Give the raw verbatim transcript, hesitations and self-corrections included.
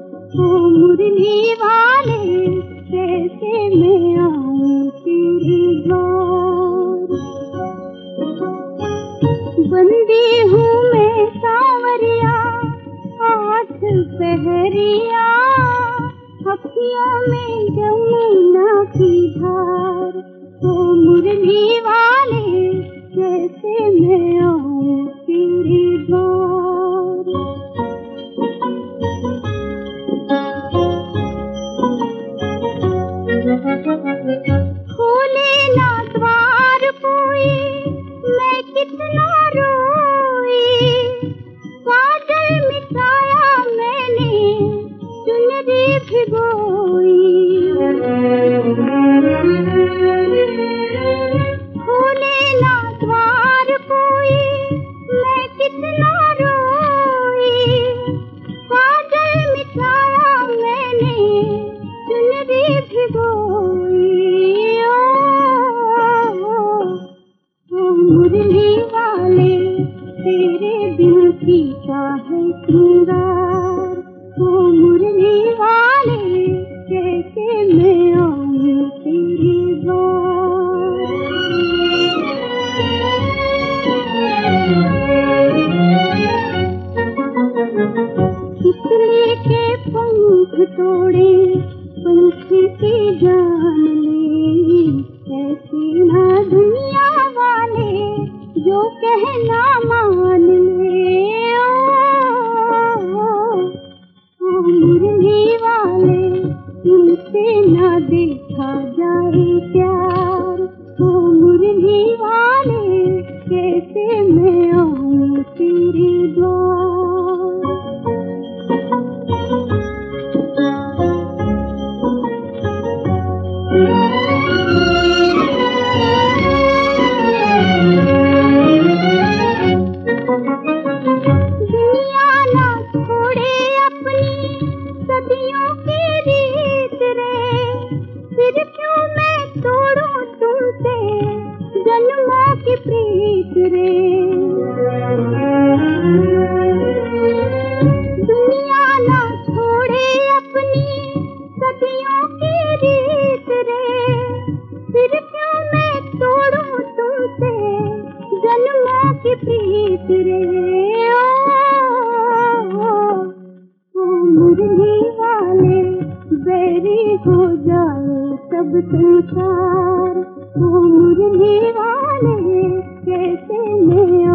ओ मुरली वाले कैसे मैं आऊं तेरे द्वार। बंदी हूँ मैं सांवरिया आठ पहरिया, अखियों में जमुना की धार। ओ मुरली वाले कैसे मैं आऊं तेरे द्वार। खोले ना द्वार कोई मैं कितना रोई, काजल मिटाया मैंने चुनरी भिगोई। खोले ना द्वार कोई मैं कितना रोई, काजल मिटाया मैंने चुनरी भिगोई। ओ, ओ मुरली वाले तेरे दिल की है श्रृंगार। ओ मुरली वाले कैसे मैं आऊं तेरे द्वार। तितली के पंख तोड़े पंछी की जान ले, ऐसी ना दुनिया वाले जो कहना मान ले। ओ, ओ मुरली वाले इनसे ना देखा जाए प्यार। ओ मुरली वाले कैसे मैं आऊं तेरे द्वार। दुनिया ना छोड़े अपनी सदियों की रीत रे, फिर क्यों मैं तोड़ूं तुमसे जन्मों की प्रीत रे। दुनिया ना छोड़े अपनी सदियों की रीत रे, फिर क्यों मैं तोड़ूं तुमसे जन्मों की प्रीत रे। ओ, ओ, ओ मुरली वाले बैरी हो जाए सब संसार। ओ मुरली वाले कैसे मैं